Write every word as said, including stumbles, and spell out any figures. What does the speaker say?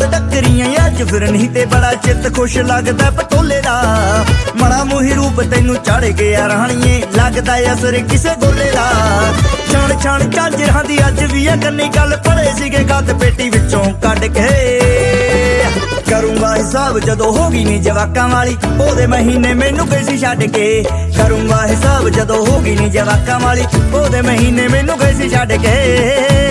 ਰਾਤ ਟੱਕਰੀਆਂ ਅੱਜ ਫਿਰ ਨਹੀਂ ਤੇ ਬੜਾ ਚਿੱਤ ਖੁਸ਼ ਲੱਗਦਾ ਪਟੋਲੇ ਦਾ ਮਣਾ ਮੂੰਹੀ ਰੂਪ ਤੈਨੂੰ ਚੜ ਗਿਆ ਰਾਣੀਏ ਲੱਗਦਾ ਅਸਰ ਕਿਸੇ ਗੋਲੇ ਦਾ ਛਣ ਛਣ ਝਾਂਜਰਾਂ ਦੀ ਅੱਜ ਵੀ ਆ ਕੰਨੀ ਗੱਲ ਪੜੇ ਸੀਗੇ ਗੱਦ ਪੇਟੀ ਵਿੱਚੋਂ ਕੱਢ ਕੇ ਕਰੂੰਗਾ ਹਿਸਾਬ ਜਦੋਂ ਹੋ ਗਈ ਨੀ ਜਵਾਕਾਂ ਵਾਲੀ ਉਹਦੇ ਮਹੀਨੇ ਮੈਨੂੰ ਗਈ ਸੀ ਛੱਡ ਕੇ ਕਰੂੰਗਾ ਹਿਸਾਬ ਜਦੋਂ ਹੋ ਗਈ ਨੀ ਜਵਾਕਾਂ ਵਾਲੀ ਉਹਦੇ ਮਹੀਨੇ ਮੈਨੂੰ ਗਈ ਸੀ ਛੱਡ ਕੇ